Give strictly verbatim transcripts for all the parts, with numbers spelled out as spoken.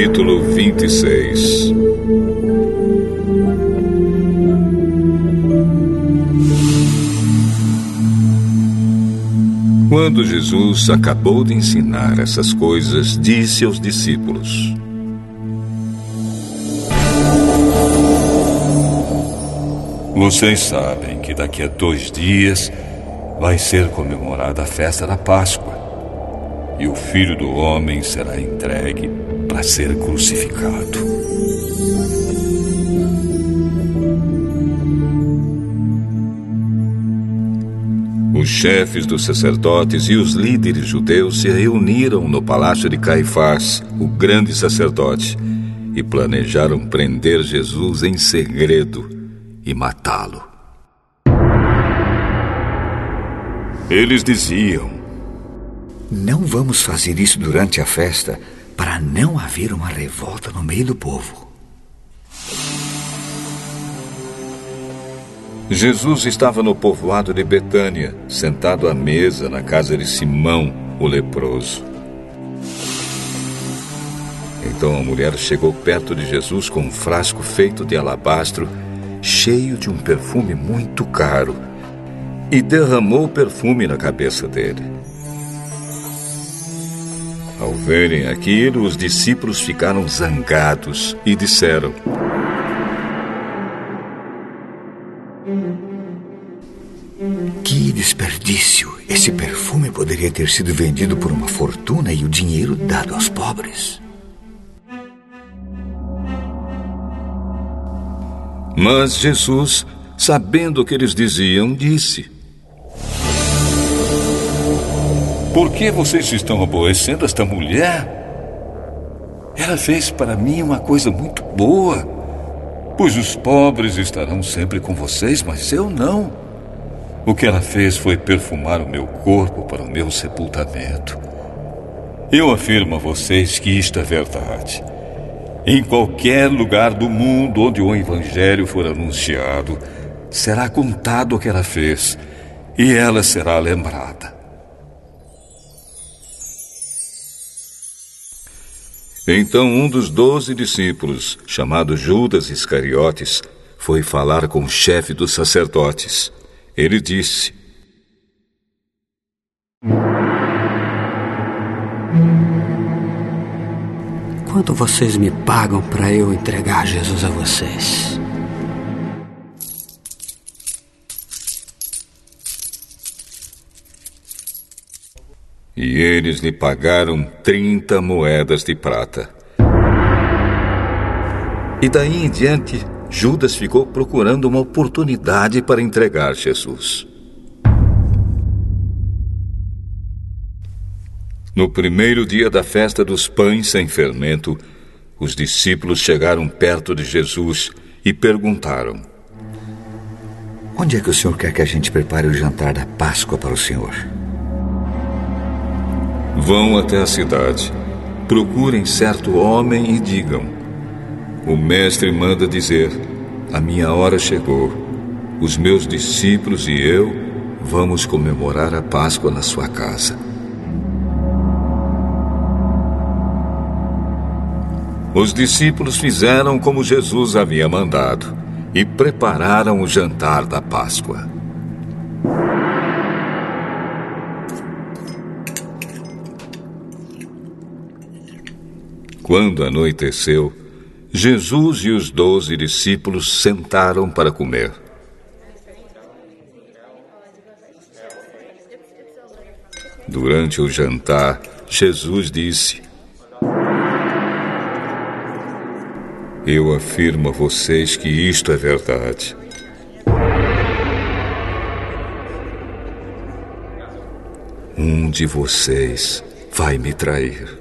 Capítulo vinte e seis. Quando Jesus acabou de ensinar essas coisas, disse aos discípulos: Vocês sabem que daqui a dois dias vai ser comemorada a festa da Páscoa, e o Filho do Homem será entregue para ser crucificado. Os chefes dos sacerdotes e os líderes judeus se reuniram no palácio de Caifás, o grande sacerdote, e planejaram prender Jesus em segredo e matá-lo. Eles diziam: Não vamos fazer isso durante a festa, para não haver uma revolta no meio do povo. Jesus estava no povoado de Betânia, sentado à mesa na casa de Simão, o leproso. Então a mulher chegou perto de Jesus com um frasco feito de alabastro, cheio de um perfume muito caro, e derramou o perfume na cabeça dele. Ao verem aquilo, os discípulos ficaram zangados e disseram: Que desperdício! Esse perfume poderia ter sido vendido por uma fortuna e o dinheiro dado aos pobres. Mas Jesus, sabendo o que eles diziam, disse: Por que vocês estão aborrecendo esta mulher? Ela fez para mim uma coisa muito boa, pois os pobres estarão sempre com vocês, mas eu não. O que ela fez foi perfumar o meu corpo para o meu sepultamento. Eu afirmo a vocês que isto é verdade. Em qualquer lugar do mundo onde o Evangelho for anunciado, será contado o que ela fez, e ela será lembrada. Então um dos doze discípulos, chamado Judas Iscariotes, foi falar com o chefe dos sacerdotes. Ele disse: Quanto vocês me pagam para eu entregar Jesus a vocês? E eles lhe pagaram trinta moedas de prata. E daí em diante, Judas ficou procurando uma oportunidade para entregar Jesus. No primeiro dia da festa dos pães sem fermento, os discípulos chegaram perto de Jesus e perguntaram: Onde é que o Senhor quer que a gente prepare o jantar da Páscoa para o Senhor? Vão até a cidade, procurem certo homem e digam: O mestre manda dizer, a minha hora chegou. Os meus discípulos e eu vamos comemorar a Páscoa na sua casa. Os discípulos fizeram como Jesus havia mandado e prepararam o jantar da Páscoa. Quando anoiteceu, Jesus e os doze discípulos sentaram para comer. Durante o jantar, Jesus disse: Eu afirmo a vocês que isto é verdade. Um de vocês vai me trair.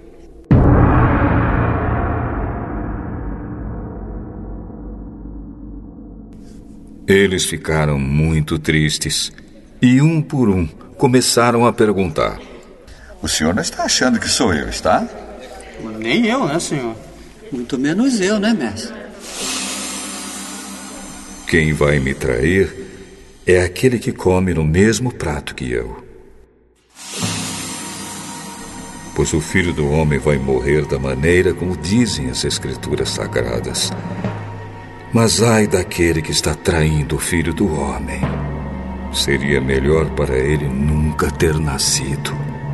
Eles ficaram muito tristes e, um por um, começaram a perguntar: O senhor não está achando que sou eu, está? Nem eu, né, senhor? Muito menos eu, né, mestre? Quem vai me trair é aquele que come no mesmo prato que eu. pois o Filho do Homem vai morrer da maneira como dizem as Escrituras Sagradas. Mas ai daquele que está traindo o Filho do Homem. Seria melhor para ele nunca ter nascido.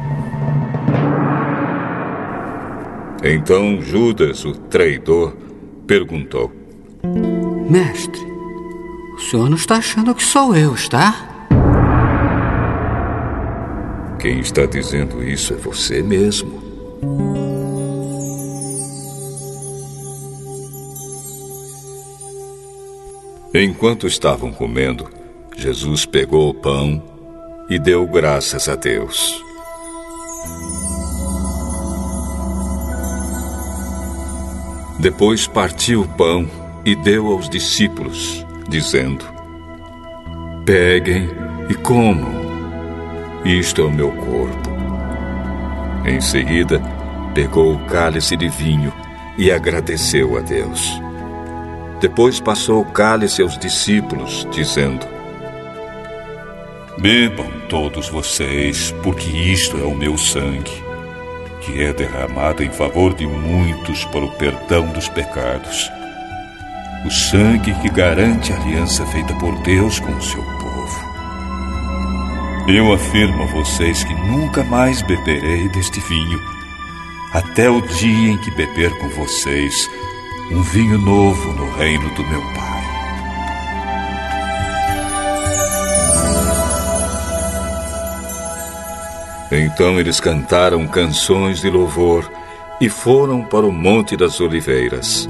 Então Judas, o traidor, perguntou: Mestre, o senhor não está achando que sou eu, está? Quem está dizendo isso é você mesmo. Enquanto estavam comendo, Jesus pegou o pão e deu graças a Deus. Depois partiu o pão e deu aos discípulos, dizendo: Peguem e comam. Isto é o meu corpo. Em seguida, pegou o cálice de vinho e agradeceu a Deus. Depois passou o cálice aos discípulos, dizendo: Bebam todos vocês, porque isto é o meu sangue, que é derramado em favor de muitos para o perdão dos pecados. O sangue que garante a aliança feita por Deus com o seu povo. Eu afirmo a vocês que nunca mais beberei deste vinho, até o dia em que beber com vocês um vinho novo no reino do meu Pai. Então eles cantaram canções de louvor e foram para o Monte das Oliveiras.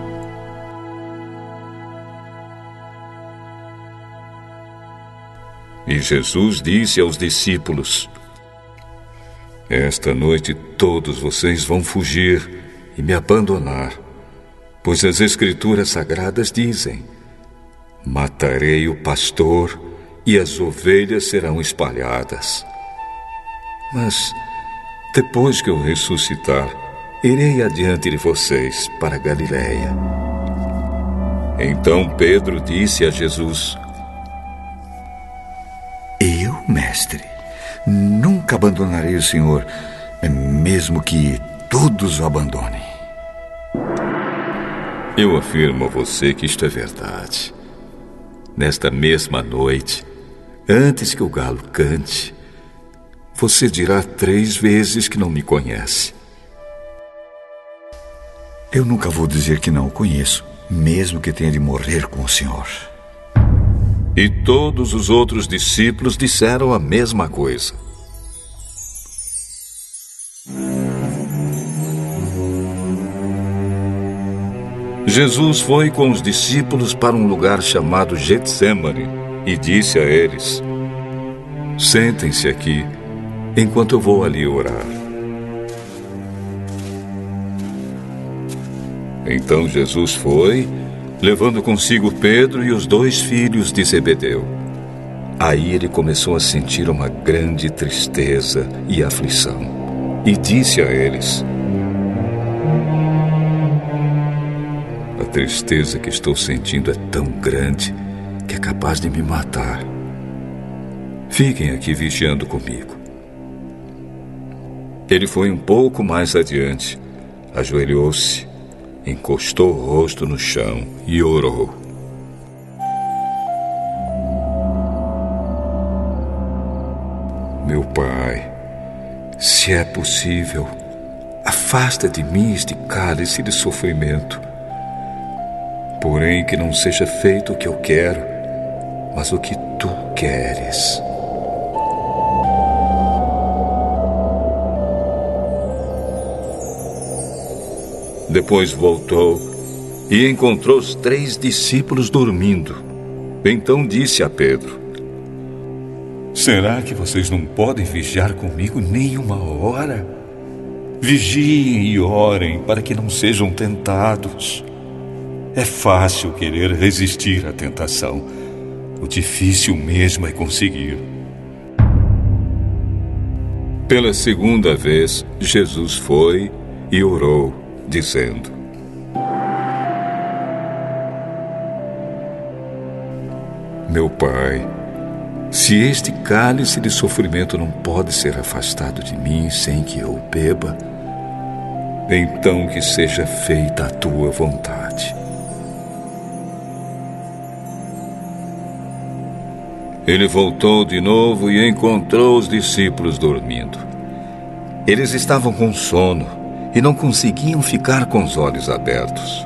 E Jesus disse aos discípulos: Esta noite todos vocês vão fugir e me abandonar, pois as Escrituras Sagradas dizem: Matarei o pastor e as ovelhas serão espalhadas. Mas, depois que eu ressuscitar, irei adiante de vocês para Galiléia. Então Pedro disse a Jesus: Eu, mestre, nunca abandonarei o Senhor, mesmo que todos o abandonem. Eu afirmo a você que isto é verdade. Nesta mesma noite, antes que o galo cante, você dirá três vezes que não me conhece. Eu nunca vou dizer que não o conheço, mesmo que tenha de morrer com o Senhor. E todos os outros discípulos disseram a mesma coisa. Jesus foi com os discípulos para um lugar chamado Getsêmani e disse a eles: Sentem-se aqui, enquanto eu vou ali orar. Então Jesus foi, levando consigo Pedro e os dois filhos de Zebedeu. Aí ele começou a sentir uma grande tristeza e aflição, e disse a eles: A tristeza que estou sentindo é tão grande que é capaz de me matar. Fiquem aqui vigiando comigo. Ele foi um pouco mais adiante, ajoelhou-se, encostou o rosto no chão e orou: Meu Pai, se é possível, afasta de mim este cálice de sofrimento. Porém, que não seja feito o que eu quero, mas o que tu queres. Depois voltou e encontrou os três discípulos dormindo. Então disse a Pedro: Será que vocês não podem vigiar comigo nem uma hora? Vigiem e orem para que não sejam tentados. É fácil querer resistir à tentação. O difícil mesmo é conseguir. Pela segunda vez, Jesus foi e orou, dizendo: Meu Pai, Se este cálice de sofrimento não pode ser afastado de mim sem que eu o beba, então que seja feita a tua vontade. Ele voltou de novo e encontrou os discípulos dormindo. Eles estavam com sono e não conseguiam ficar com os olhos abertos.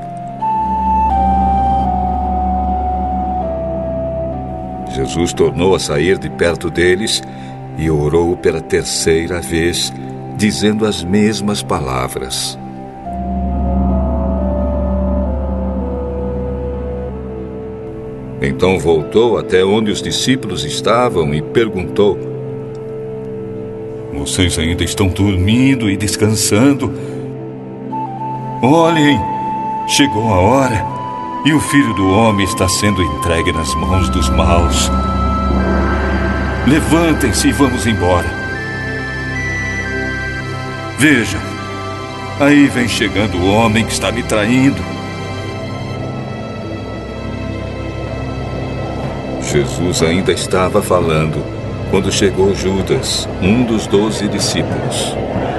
Jesus tornou a sair de perto deles e orou pela terceira vez, dizendo as mesmas palavras. Então voltou até onde os discípulos estavam e perguntou: Vocês ainda estão dormindo e descansando? Olhem, chegou a hora e o Filho do Homem está sendo entregue nas mãos dos maus. Levantem-se e vamos embora. Vejam, aí vem chegando o homem que está me traindo. Jesus ainda estava falando quando chegou Judas, um dos doze discípulos.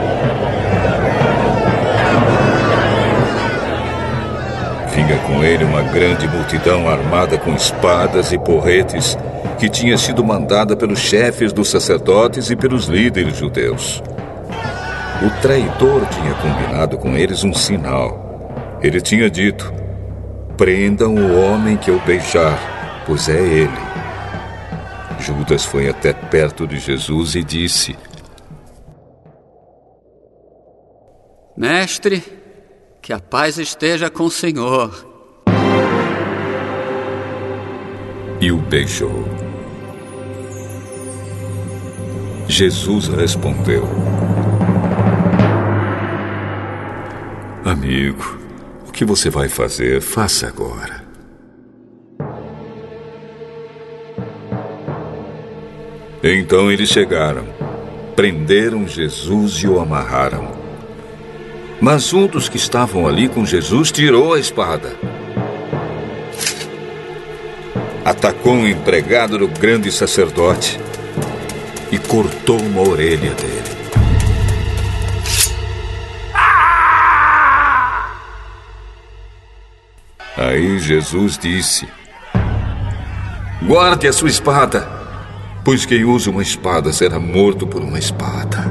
Vinha com ele uma grande multidão armada com espadas e porretes, que tinha sido mandada pelos chefes dos sacerdotes e pelos líderes judeus. O traidor tinha combinado com eles um sinal. Ele tinha dito: prendam o homem que eu beijar, pois é ele. Judas foi até perto de Jesus e disse: Mestre, que a paz esteja com o Senhor. E o beijou. Jesus respondeu: Amigo, o que você vai fazer, faça agora. Então eles chegaram, prenderam Jesus e o amarraram. Mas um dos que estavam ali com Jesus tirou a espada. Atacou um empregado do grande sacerdote e cortou uma orelha dele. Aí Jesus disse: guarde a sua espada, pois quem usa uma espada será morto por uma espada.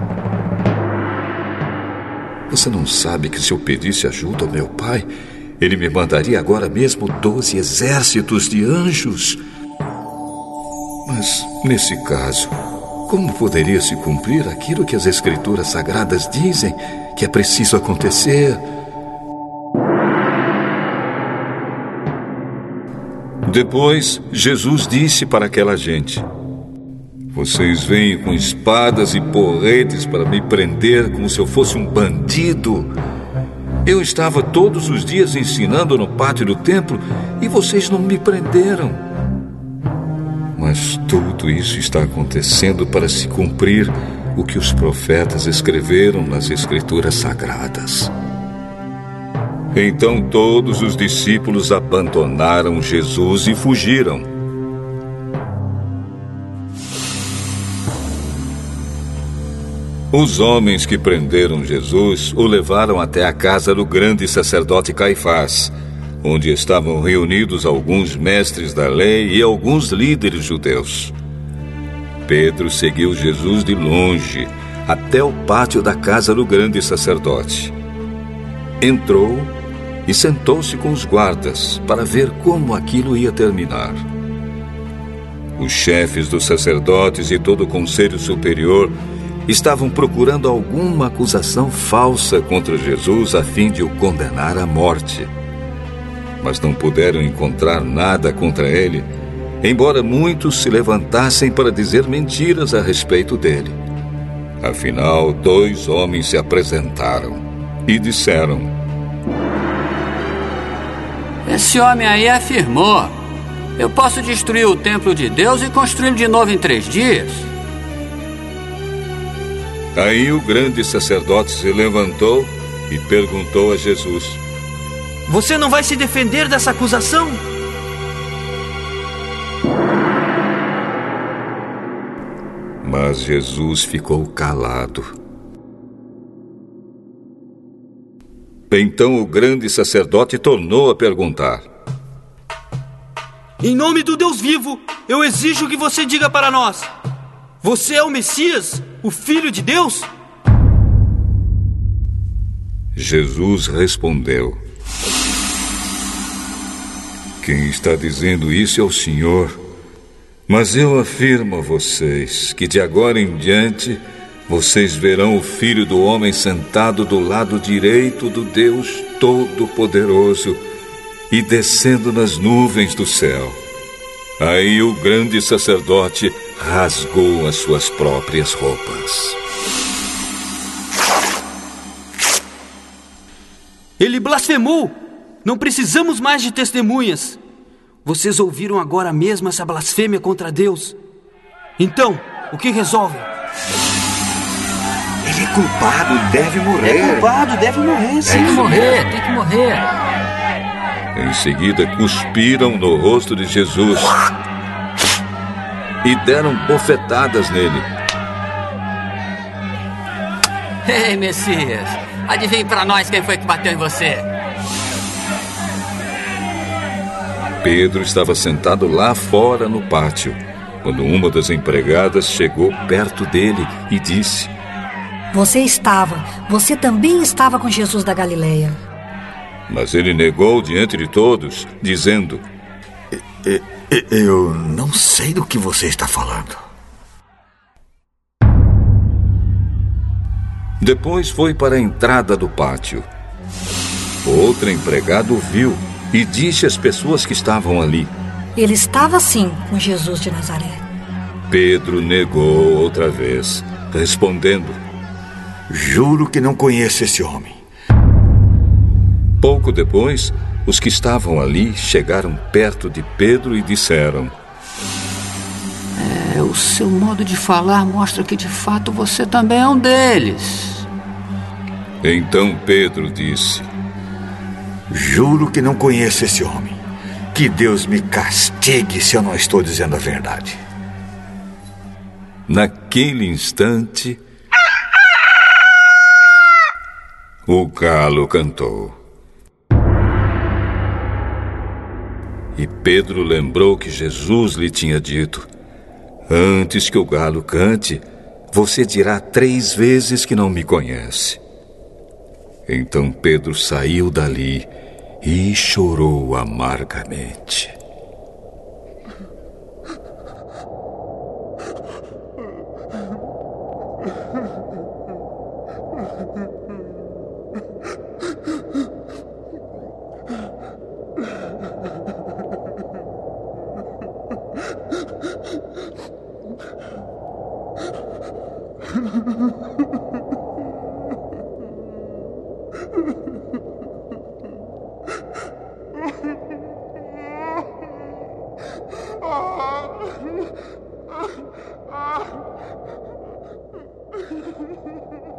Você não sabe que se eu pedisse ajuda ao meu pai, ele me mandaria agora mesmo doze exércitos de anjos? Mas, nesse caso, como poderia se cumprir aquilo que as Escrituras Sagradas dizem que é preciso acontecer? Depois, Jesus disse para aquela gente: vocês vêm com espadas e porretes para me prender como se eu fosse um bandido. Eu estava todos os dias ensinando no pátio do templo e vocês não me prenderam. Mas tudo isso está acontecendo para se cumprir o que os profetas escreveram nas Escrituras Sagradas. Então todos os discípulos abandonaram Jesus e fugiram. Os homens que prenderam Jesus o levaram até a casa do grande sacerdote Caifás, onde estavam reunidos alguns mestres da lei e alguns líderes judeus. Pedro seguiu Jesus de longe até o pátio da casa do grande sacerdote. Entrou e sentou-se com os guardas para ver como aquilo ia terminar. Os chefes dos sacerdotes e todo o conselho superior estavam procurando alguma acusação falsa contra Jesus a fim de o condenar à morte. Mas não puderam encontrar nada contra ele, embora muitos se levantassem para dizer mentiras a respeito dele. Afinal, dois homens se apresentaram e disseram: Esse homem aí afirmou: eu posso destruir o templo de Deus e construí-lo de novo em três dias. Aí o grande sacerdote se levantou e perguntou a Jesus: Você não vai se defender dessa acusação? Mas Jesus ficou calado. Então o grande sacerdote tornou a perguntar: Em nome do Deus vivo, eu exijo que você diga para nós: você é o Messias, o Filho de Deus? Jesus respondeu: Quem está dizendo isso é o Senhor. Mas eu afirmo a vocês que de agora em diante vocês verão o Filho do Homem sentado do lado direito do Deus Todo-Poderoso e descendo nas nuvens do céu. Aí o grande sacerdote rasgou as suas próprias roupas. Ele blasfemou! Não precisamos mais de testemunhas. Vocês ouviram agora mesmo essa blasfêmia contra Deus. Então, o que resolvem? Ele é culpado, deve morrer. É culpado, deve morrer, sim. Tem que morrer, tem que morrer. Em seguida, cuspiram no rosto de Jesus e deram bofetadas nele. Ei, Messias, adivinhe para nós quem foi que bateu em você. Pedro estava sentado lá fora no pátio, quando uma das empregadas chegou perto dele e disse: Você estava, você também estava com Jesus da Galileia. Mas ele negou diante de todos, dizendo: Eu não sei do que você está falando. Depois foi para a entrada do pátio. Outro empregado o viu e disse às pessoas que estavam ali: Ele estava sim com Jesus de Nazaré. Pedro negou outra vez, respondendo: Juro que não conheço esse homem. Pouco depois, os que estavam ali chegaram perto de Pedro e disseram: É, o seu modo de falar mostra que de fato você também é um deles. Então Pedro disse: Juro que não conheço esse homem. Que Deus me castigue se eu não estou dizendo a verdade. Naquele instante, o galo cantou. E Pedro lembrou que Jesus lhe tinha dito: Antes que o galo cante, você dirá três vezes que não me conhece. Então Pedro saiu dali e chorou amargamente. Ah!